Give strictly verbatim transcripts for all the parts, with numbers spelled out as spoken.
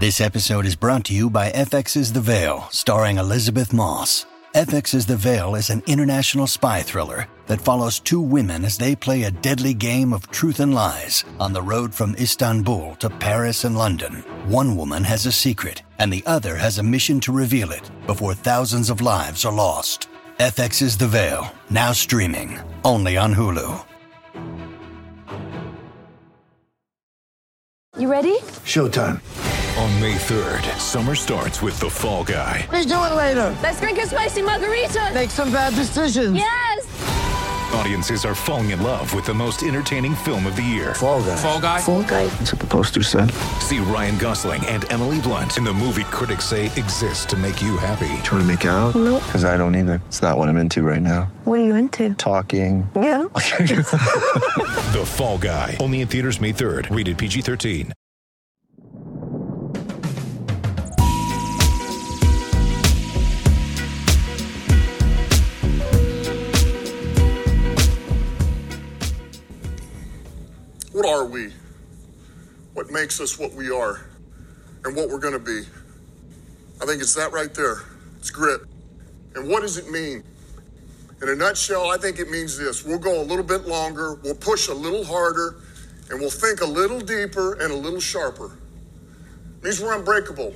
This episode is brought to you by F X's The Veil, starring Elizabeth Moss. F X's The Veil is an international spy thriller that follows two women as they play a deadly game of truth and lies on the road from Istanbul to Paris and London. One woman has a secret, and the other has a mission to reveal it before thousands of lives are lost. F X's The Veil, now streaming, only on Hulu. You ready? Showtime. On May third, summer starts with The Fall Guy. Let's do it later. Let's drink a spicy margarita. Make some bad decisions. Yes! Audiences are falling in love with the most entertaining film of the year. Fall Guy. Fall Guy? Fall Guy. That's what the poster said. See Ryan Gosling and Emily Blunt in the movie critics say exists to make you happy. Trying to make it out? Nope. Because I don't either. It's not what I'm into right now. What are you into? Talking. Yeah. The Fall Guy. Only in theaters May third. Rated P G thirteen. What are we? What makes us what we are and what we're going to be? I think it's that right there. It's grit. And what does it mean? In a nutshell, I think it means this. We'll go a little bit longer, we'll push a little harder, and we'll think a little deeper and a little sharper. It means we're unbreakable.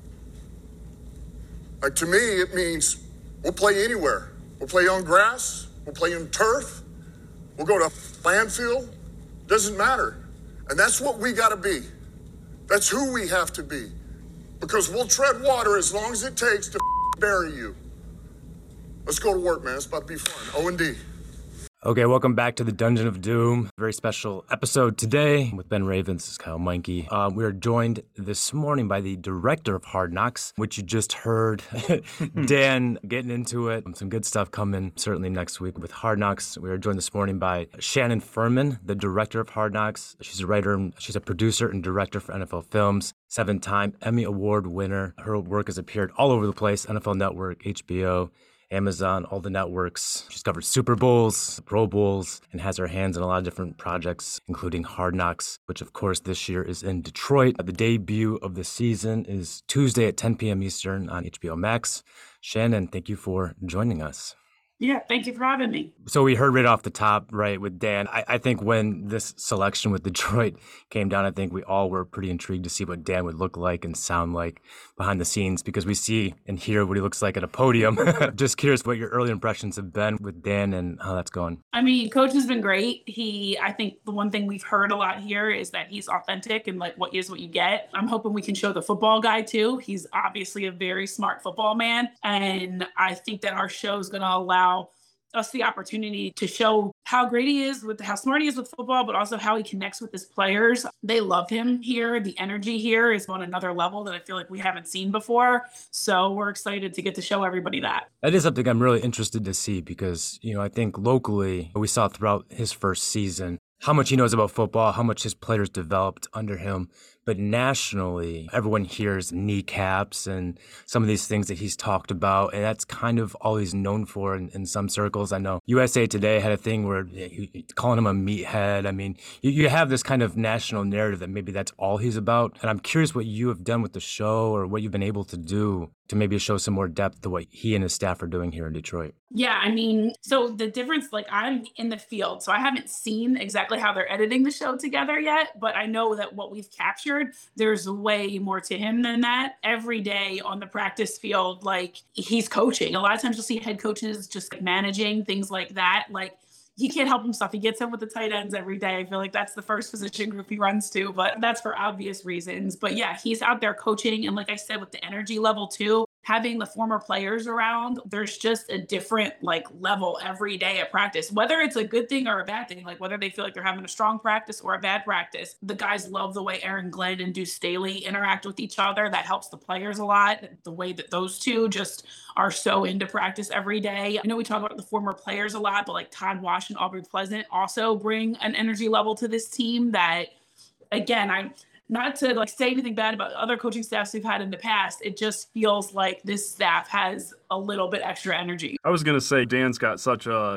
Like, to me, it means we'll play anywhere. We'll play on grass, we'll play on turf, we'll go to landfill. Doesn't matter. And that's what we got to be. That's who we have to be. Because we'll tread water as long as it takes to bury you. Let's go to work, man. It's about to be fun. O and D. Okay, welcome back to the Dungeon of Doom. Very special episode today with Ben Ravens. This is Kyle Meinke. Uh, we are joined this morning by the director of Hard Knocks, which you just heard. Dan getting into it. Some good stuff coming certainly next week with Hard Knocks. We are joined this morning by Shannon Furman, the director of Hard Knocks. She's a writer, she's a producer and director for N F L Films, seven-time Emmy Award winner. Her work has appeared all over the place, N F L Network, H B O, Amazon, all the networks. She's covered Super Bowls, Pro Bowls, and has her hands in a lot of different projects, including Hard Knocks, which of course this year is in Detroit. The debut of the season is Tuesday at ten p.m. Eastern on H B O Max. Shannon, thank you for joining us. Yeah, thank you for having me. So we heard right off the top, right, with Dan. I, I think when this selection with Detroit came down, I think we all were pretty intrigued to see what Dan would look like and sound like behind the scenes, because we see and hear what he looks like at a podium. Just curious what your early impressions have been with Dan and how that's going. I mean, Coach has been great. He, I think the one thing we've heard a lot here is that he's authentic and like what is what you get. I'm hoping we can show the football guy too. He's obviously a very smart football man. And I think that our show is going to allow us the opportunity to show how great he is with how smart he is with football, but also how he connects with his players. They love him here. The energy here is on another level that I feel like we haven't seen before. So we're excited to get to show everybody that. That is something I'm really interested to see because, you know, I think locally we saw throughout his first season how much he knows about football, how much his players developed under him. But nationally, everyone hears kneecaps and some of these things that he's talked about, and that's kind of all he's known for in, in some circles. I know U S A Today had a thing where you, calling him a meathead. I mean, you, you have this kind of national narrative that maybe that's all he's about. And I'm curious what you have done with the show or what you've been able to do to maybe show some more depth to what he and his staff are doing here in Detroit. Yeah, I mean, so the difference, like I'm in the field, so I haven't seen exactly how they're editing the show together yet, but I know that what we've captured, there's way more to him than that. Every day on the practice field, like he's coaching. A lot of times you'll see head coaches just like, managing things like that. Like he can't help himself. He gets in with the tight ends every day. I feel like that's the first position group he runs to, but that's for obvious reasons. But yeah, he's out there coaching. And like I said, with the energy level too, having the former players around, there's just a different like level every day at practice, whether it's a good thing or a bad thing, like whether they feel like they're having a strong practice or a bad practice. The guys love the way Aaron Glenn and Deuce Staley interact with each other. That helps the players a lot. The way that those two just are so into practice every day. I know we talk about the former players a lot, but like Todd Wash and Aubrey Pleasant also bring an energy level to this team that, again, I not to like say anything bad about other coaching staffs we've had in the past. It just feels like this staff has a little bit extra energy. I was going to say Dan's got such a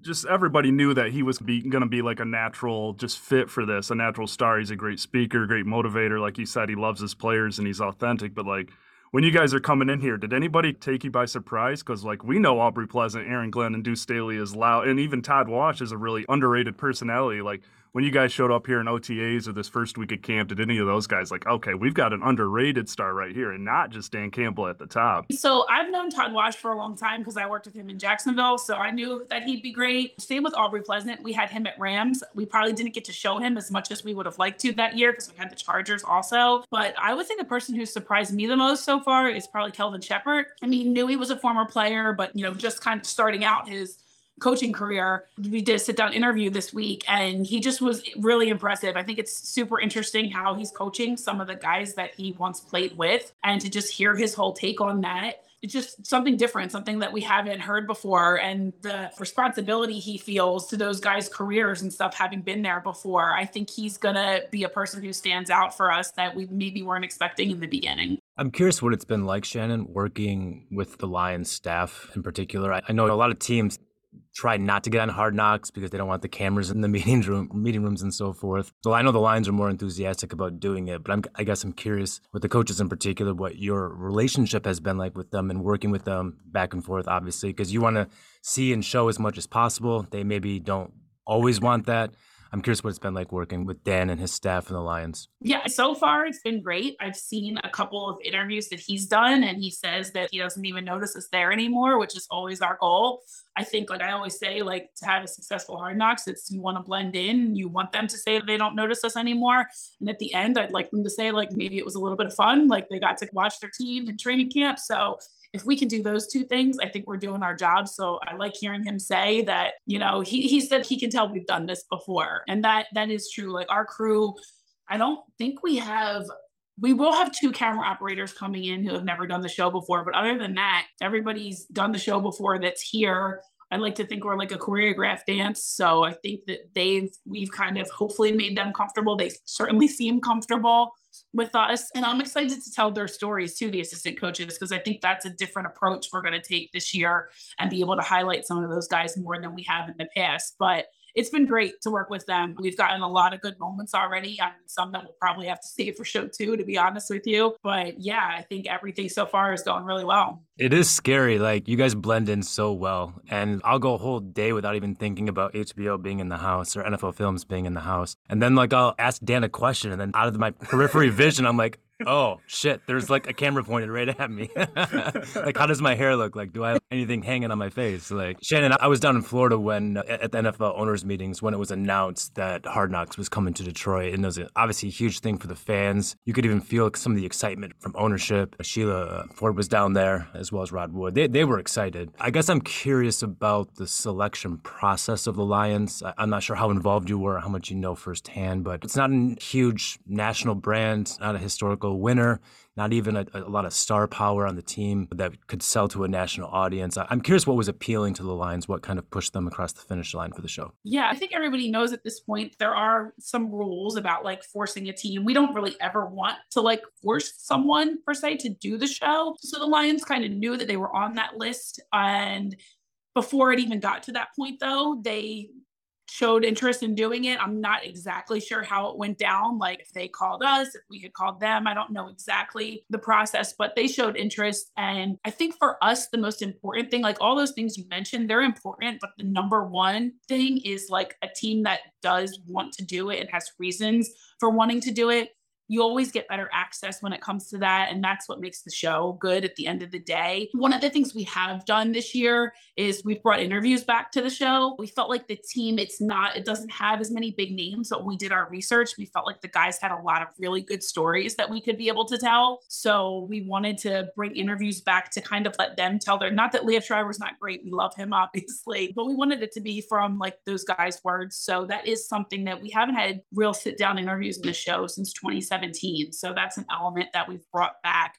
just everybody knew that he was going to be like a natural just fit for this, a natural star. He's a great speaker, great motivator. Like you said, he loves his players and he's authentic. But like when you guys are coming in here, did anybody take you by surprise? Because like we know Aubrey Pleasant, Aaron Glenn, and Deuce Staley is loud, and even Todd Wash is a really underrated personality. Like when you guys showed up here in O T As or this first week at camp, did any of those guys like, okay, we've got an underrated star right here and not just Dan Campbell at the top? So I've known Todd Wash for a long time because I worked with him in Jacksonville. So I knew that he'd be great. Same with Aubrey Pleasant. We had him at Rams. We probably didn't get to show him as much as we would have liked to that year because we had the Chargers also. But I would say the person who surprised me the most so far is probably Kelvin Shepherd. I mean, knew he was a former player, but, you know, just kind of starting out his coaching career. We did a sit down interview this week and he just was really impressive. I think it's super interesting how he's coaching some of the guys that he once played with, and to just hear his whole take on that. It's just something different, something that we haven't heard before. And the responsibility he feels to those guys' careers and stuff, having been there before, I think he's going to be a person who stands out for us that we maybe weren't expecting in the beginning. I'm curious what it's been like, Shannon, working with the Lions staff in particular. I, I know a lot of teams try not to get on Hard Knocks because they don't want the cameras in the meeting room, meeting rooms and so forth. So I know the Lions are more enthusiastic about doing it, but I'm, I guess I'm curious with the coaches in particular, what your relationship has been like with them and working with them back and forth, obviously, because you want to see and show as much as possible. They maybe don't always want that. I'm curious what it's been like working with Dan and his staff and the Lions. Yeah, so far it's been great. I've seen a couple of interviews that he's done, and he says that he doesn't even notice us there anymore, which is always our goal. I think, like I always say, like to have a successful Hard Knocks, it's you want to blend in. You want them to say that they don't notice us anymore. And at the end, I'd like them to say, like, maybe it was a little bit of fun. Like they got to watch their team in training camp. So if we can do those two things, I think we're doing our job. So I like hearing him say that, you know, he, he said he can tell we've done this before. And that that is true. Like our crew, I don't think we have, we will have two camera operators coming in who have never done the show before. But other than that, everybody's done the show before that's here. I like to think we're like a choreographed dance. So I think that they've, we've kind of hopefully made them comfortable. They certainly seem comfortable with us. And I'm excited to tell their stories to the assistant coaches, because I think that's a different approach we're going to take this year and be able to highlight some of those guys more than we have in the past. But it's been great to work with them. We've gotten a lot of good moments already, and some that we'll probably have to save for show two, to be honest with you. But yeah, I think everything so far is going really well. It is scary. Like you guys blend in so well, and I'll go a whole day without even thinking about H B O being in the house or N F L Films being in the house. And then like I'll ask Dan a question, and then out of my periphery vision, I'm like, oh shit, there's like a camera pointed right at me. Like, how does my hair look? Like, do I have anything hanging on my face? Like, Shannon, I was down in Florida when at the N F L owners meetings when it was announced that Hard Knocks was coming to Detroit, and it was obviously a huge thing for the fans. You could even feel some of the excitement from ownership. Sheila Ford was down there, as well as Rod Wood. They they were excited. I guess I'm curious about the selection process of the Lions. I'm not sure how involved you were, how much you know firsthand, but it's not a huge national brand, not a historical winner, not even a, a lot of star power on the team that could sell to a national audience. I'm curious what was appealing to the Lions, what kind of pushed them across the finish line for the show. Yeah, I think everybody knows at this point there are some rules about like forcing a team. We don't really ever want to like force someone per se to do the show. So the Lions kind of knew that they were on that list. And before it even got to that point, though, they showed interest in doing it. I'm not exactly sure how it went down, like if they called us, if we had called them. I don't know exactly the process, but they showed interest. And I think for us, the most important thing, like all those things you mentioned, they're important, but the number one thing is like a team that does want to do it and has reasons for wanting to do it. You always get better access when it comes to that. And that's what makes the show good at the end of the day. One of the things we have done this year is we've brought interviews back to the show. We felt like the team, it's not, it doesn't have as many big names, but when we did our research, we felt like the guys had a lot of really good stories that we could be able to tell. So we wanted to bring interviews back to kind of let them tell their, not that Liev Schreiber's not great. We love him, obviously, but we wanted it to be from like those guys' words. So that is something that we haven't had real sit down interviews in the show since twenty seventeen. So that's an element that we've brought back.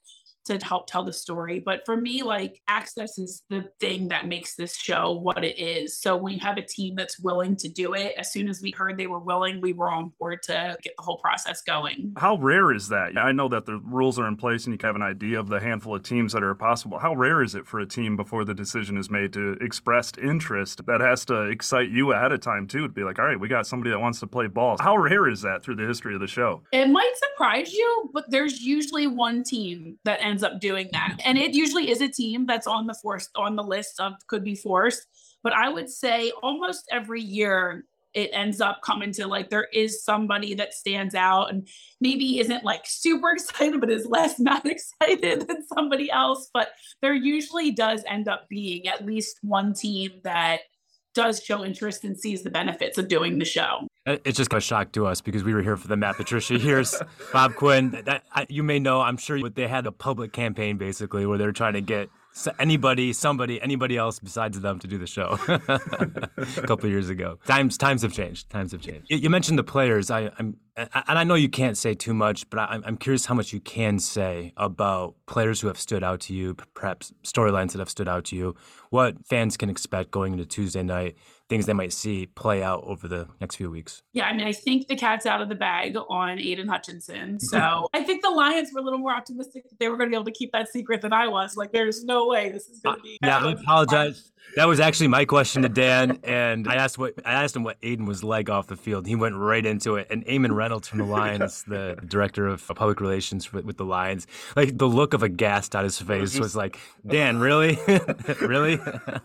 to help tell the story. But for me, like access is the thing that makes this show what it is. So when you have a team that's willing to do it, as soon as we heard they were willing, we were on board to get the whole process going. How rare is that? I know that the rules are in place and you can have an idea of the handful of teams that are possible. How rare is it for a team before the decision is made to express interest that has to excite you ahead of time too, to be like, all right, we got somebody that wants to play ball? How rare is that through the history of the show? It might surprise you, but there's usually one team that ends up doing that. And it usually is a team that's on the forced on the list of could be forced. But I would say almost every year it ends up coming to like there is somebody that stands out and maybe isn't like super excited, but is less not excited than somebody else. But there usually does end up being at least one team that does show interest and sees the benefits of doing the show. It's just a shock to us because we were here for the Matt Patricia years. Bob Quinn, that, I, you may know, I'm sure they had a public campaign basically where they're trying to get anybody, somebody, anybody else besides them to do the show a couple of years ago. Times times have changed. Times have changed. You, you mentioned the players. I, I'm and I know you can't say too much, but I, I'm curious how much you can say about players who have stood out to you, perhaps storylines that have stood out to you, what fans can expect going into Tuesday night, things they might see play out over the next few weeks. Yeah, I mean, I think the cat's out of the bag on Aiden Hutchinson. So I think the Lions were a little more optimistic that they were going to be able to keep that secret than I was. Like, there's no way this is going to be. Uh, yeah, I apologize. That was actually my question to Dan, and I asked what I asked him what Aiden was like off the field. He went right into it. And Eamon Reynolds from the Lions, the director of public relations with, with the Lions, like the look of aghast on his face was like, Dan, really? Really?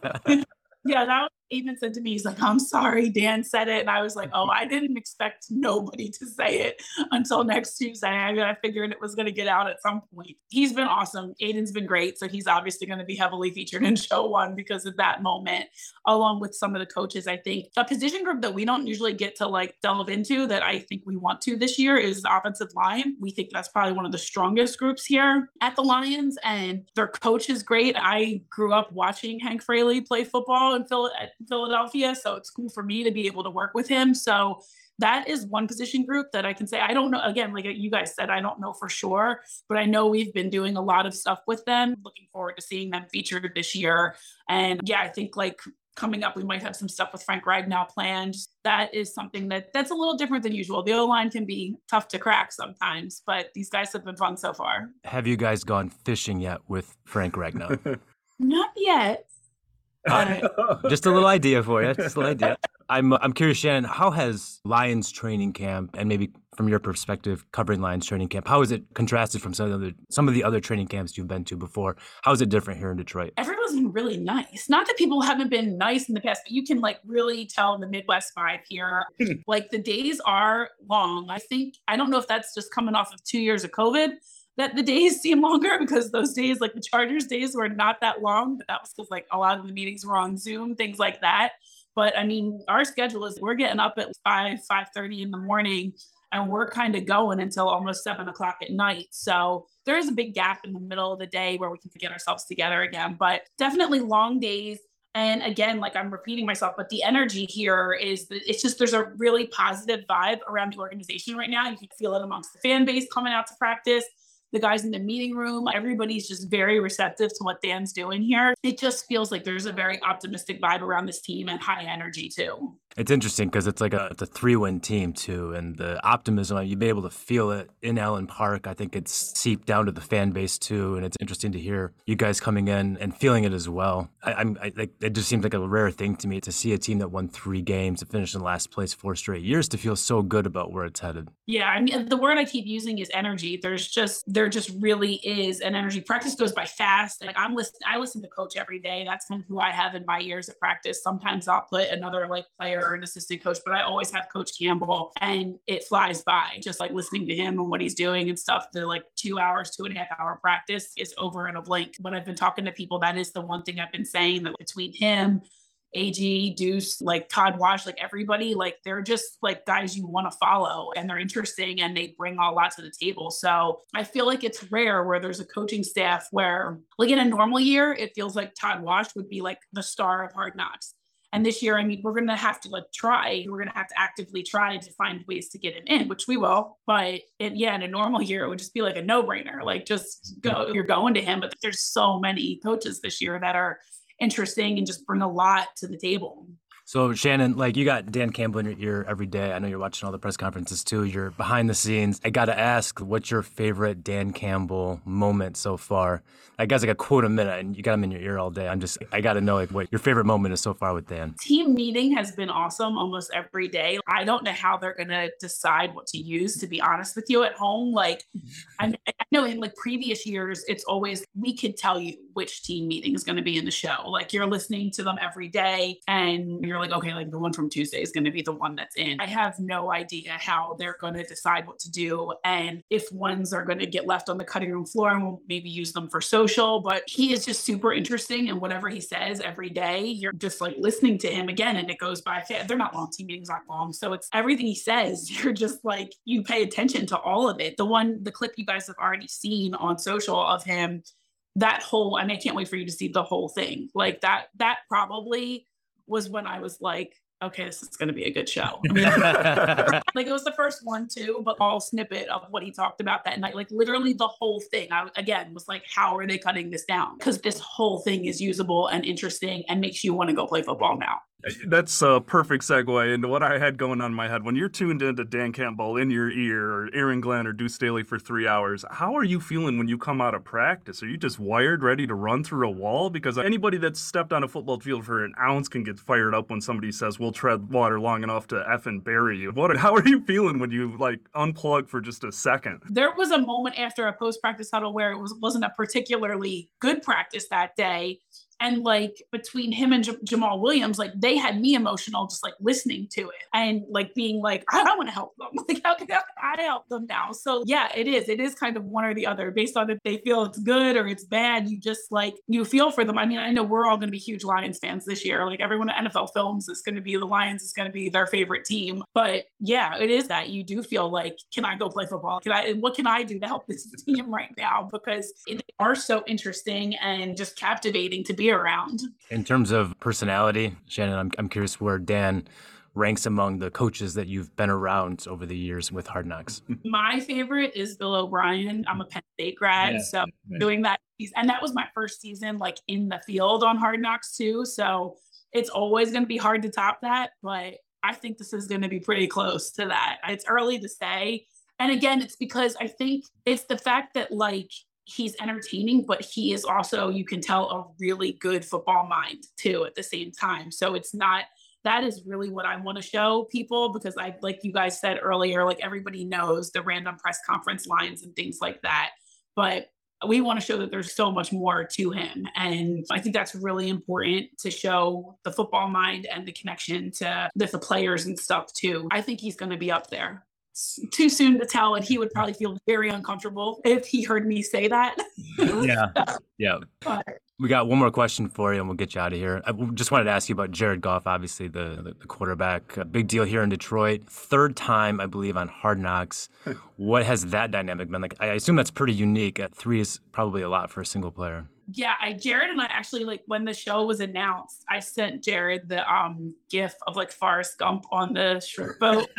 Yeah, that was Eamon said to me, he's like, I'm sorry, Dan said it. And I was like, oh, I didn't expect nobody to say it until next Tuesday. I, I figured it was going to get out at some point. He's been awesome. Aiden's been great. So he's obviously going to be heavily featured in show one because of that moment, along with some of the coaches. I think a position group that we don't usually get to like delve into that I think we want to this year is the offensive line. We think that's probably one of the strongest groups here at the Lions, and their coach is great. I grew up watching Hank Fraley play football in Phil- at Philadelphia, so it's cool for me to be able to work with him. So that is one position group that I can say, I don't know, again, like you guys said, I don't know for sure, but I know we've been doing a lot of stuff with them. Looking forward to seeing them featured this year. And yeah, I think like coming up, we might have some stuff with Frank Ragnow planned. That is something that that's a little different than usual. The O-line can be tough to crack sometimes, but these guys have been fun so far. Have you guys gone fishing yet with Frank Ragnow? Not yet. Uh, just a little idea for you. Just a little idea. I'm I'm curious, Shannon, how has Lions training camp, and maybe from your perspective, covering Lions training camp, how is it contrasted from some of the other some of the other training camps you've been to before? How is it different here in Detroit? Everyone's been really nice. Not that people haven't been nice in the past, but you can like really tell the Midwest vibe here. Like the days are long. I think I don't know if that's just coming off of two years of COVID, that the days seem longer, because those days, like the Chargers days, were not that long, but that was because like a lot of the meetings were on Zoom, things like that. But I mean, our schedule is we're getting up at five, five thirty in the morning, and we're kind of going until almost seven o'clock at night. So there is a big gap in the middle of the day where we can get ourselves together again, but definitely long days. And again, like I'm repeating myself, but the energy here is that it's just, there's a really positive vibe around the organization right now. You can feel it amongst the fan base coming out to practice. The guys in the meeting room, everybody's just very receptive to what Dan's doing here. It just feels like there's a very optimistic vibe around this team and high energy too. It's interesting because it's like a, it's a three-win team too, and the optimism, you'd be able to feel it in Allen Park. I think it's seeped down to the fan base too, and it's interesting to hear you guys coming in and feeling it as well. I, I'm, I, like, it just seems like a rare thing to me to see a team that won three games and finished in last place four straight years to feel so good about where it's headed. Yeah, I mean, the word I keep using is energy. There's just, there just really is an energy. Practice goes by fast. Like I'm listening, I listen to coach every day. That's kind of who I have in my ears at practice. Sometimes I'll put another like player or an assistant coach, but I always have Coach Campbell, and it flies by just like listening to him and what he's doing and stuff. The like two hours, two and a half hour practice is over in a blink. But I've been talking to people. That is the one thing I've been saying, that between him, A G, Deuce, like Todd Wash, like everybody, like they're just like guys you want to follow, and they're interesting and they bring a lot to the table. So I feel like it's rare where there's a coaching staff where like in a normal year, it feels like Todd Wash would be like the star of Hard Knocks. And this year, I mean, we're going to have to like try, we're going to have to actively try to find ways to get him in, which we will. But it, yeah, in a normal year, it would just be like a no brainer. Like just go, you're going to him. But there's so many coaches this year that are interesting and just bring a lot to the table. So Shannon, like you got Dan Campbell in your ear every day. I know you're watching all the press conferences too. You're behind the scenes. I got to ask, what's your favorite Dan Campbell moment so far? I guess like a quote a minute and you got him in your ear all day. I'm just, I got to know like what your favorite moment is so far with Dan. Team meeting has been awesome almost every day. I don't know how they're going to decide what to use, to be honest with you, at home. Like I, I know in like previous years, it's always, we could tell you which team meeting is going to be in the show. Like you're listening to them every day and you're like, okay, like the one from Tuesday is going to be the one that's in. I have no idea how they're going to decide what to do and if ones are going to get left on the cutting room floor and we'll maybe use them for social, but he is just super interesting and whatever he says every day, you're just like listening to him again and it goes by fast. They're not long, team meetings aren't long. So it's everything he says, you're just like, you pay attention to all of it. The one, the clip you guys have already seen on social of him, that whole, and I can't wait for you to see the whole thing. Like that, that probably was when I was like, okay, this is going to be a good show. I mean, like it was the first one too, but all snippet of what he talked about that night, like literally the whole thing. I, again, was like, how are they cutting this down? Because this whole thing is usable and interesting and makes you want to go play football now. That's a perfect segue into what I had going on in my head. When you're tuned into Dan Campbell in your ear or Aaron Glenn or Deuce Staley for three hours, how are you feeling when you come out of practice? Are you just wired, ready to run through a wall? Because anybody that's stepped on a football field for an ounce can get fired up when somebody says, we'll tread water long enough to effing bury you. What? How are you feeling when you like unplug for just a second? There was a moment after a post-practice huddle where it was, wasn't a particularly good practice that day. And like between him and J- Jamal Williams, like they had me emotional, just like listening to it and like being like, I, I want to help them. Like, how can I help them now? So yeah, it is. It is kind of one or the other based on if they feel it's good or it's bad. You just like, you feel for them. I mean, I know we're all going to be huge Lions fans this year. Like everyone at N F L Films is going to be the Lions is going to be their favorite team. But yeah, it is that you do feel like, can I go play football? Can I, what can I do to help this team right now? Because they are so interesting and just captivating to be around. In terms of personality, Shannon, I'm I'm curious where Dan ranks among the coaches that you've been around over the years with Hard Knocks. My favorite is Bill O'Brien. I'm a Penn State grad, yeah, so yeah. doing that, and that was my first season like in the field on Hard Knocks too. So it's always going to be hard to top that, but I think this is going to be pretty close to that. It's early to say, and again, it's because I think it's the fact that like. He's entertaining, but he is also, you can tell, a really good football mind too at the same time. So it's not, that is really what I want to show people because I, like you guys said earlier, like everybody knows the random press conference lines and things like that. But we want to show that there's so much more to him. And I think that's really important to show the football mind and the connection to the, the players and stuff too. I think he's going to be up there. Too soon to tell, and he would probably feel very uncomfortable if he heard me say that. Yeah, yeah. But, we got one more question for you, and we'll get you out of here. I just wanted to ask you about Jared Goff, obviously the, the, the quarterback. A big deal here in Detroit. Third time, I believe, on Hard Knocks. What has that dynamic been like? I assume that's pretty unique. At three is probably a lot for a single player. Yeah, I Jared and I actually, like, when the show was announced, I sent Jared the um gif of like Forrest Gump on the shrimp boat.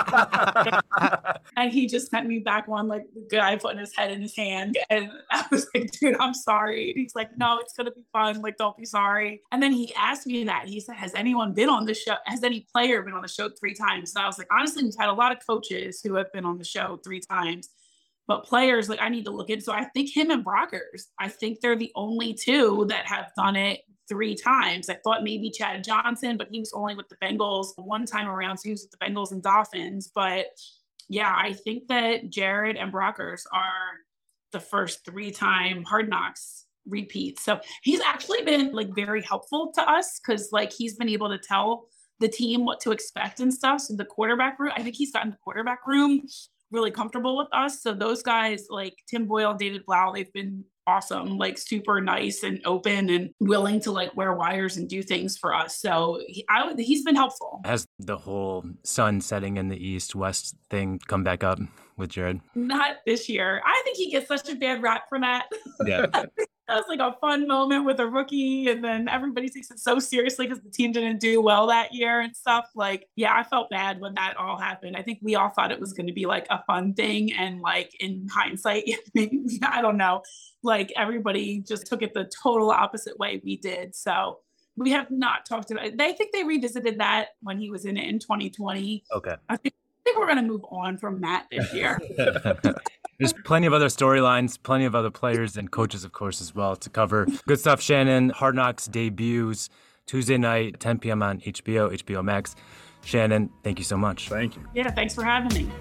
And he just sent me back one like the guy putting his head in his hand. And I was like, dude, I'm sorry. And he's like, no, it's gonna be fun. Like, don't be sorry. And then he asked me that. He said, has anyone been on the show? Has any player been on the show three times? And I was like, honestly, we've had a lot of coaches who have been on the show three times. But players, like, I need to look into. So I think him and Brockers, I think they're the only two that have done it three times. I thought maybe Chad Johnson, but he was only with the Bengals one time around. So he was with the Bengals and Dolphins. But yeah, I think that Jared and Brockers are the first three-time Hard Knocks repeats. So he's actually been like very helpful to us because like he's been able to tell the team what to expect and stuff. So the quarterback room, I think he's gotten the quarterback room really comfortable with us. So those guys like Tim Boyle, David Blau, they've been awesome, like super nice and open and willing to like wear wires and do things for us. So he, I, he's been helpful. Has the whole sun setting in the east west thing come back up with Jared? Not this year. I think he gets such a bad rap for that. Yeah. That was like a fun moment with a rookie, and then everybody takes it so seriously because the team didn't do well that year and stuff. Like, yeah, I felt bad when that all happened. I think we all thought it was going to be like a fun thing, and like in hindsight, I don't know, like everybody just took it the total opposite way we did. So we have not talked about it. They think they revisited that when he was in it in twenty twenty. Okay. I think, I think we're going to move on from that this year. There's plenty of other storylines, plenty of other players and coaches, of course, as well to cover. Good stuff, Shannon. Hard Knocks debuts Tuesday night, ten p.m. on H B O, H B O Max. Shannon, thank you so much. Thank you. Yeah, thanks for having me.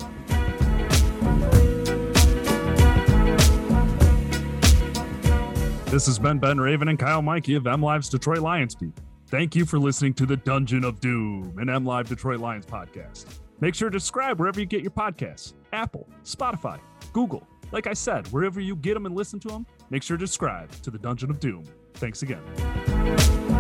This has been Ben Raven and Kyle Meinke of MLive's Detroit Lions Beat. Thank you for listening to the Dungeon of Doom, an MLive Detroit Lions podcast. Make sure to subscribe wherever you get your podcasts. Apple, Spotify, Google. Like I said, wherever you get them and listen to them, make sure to subscribe to the Dungeon of Doom. Thanks again.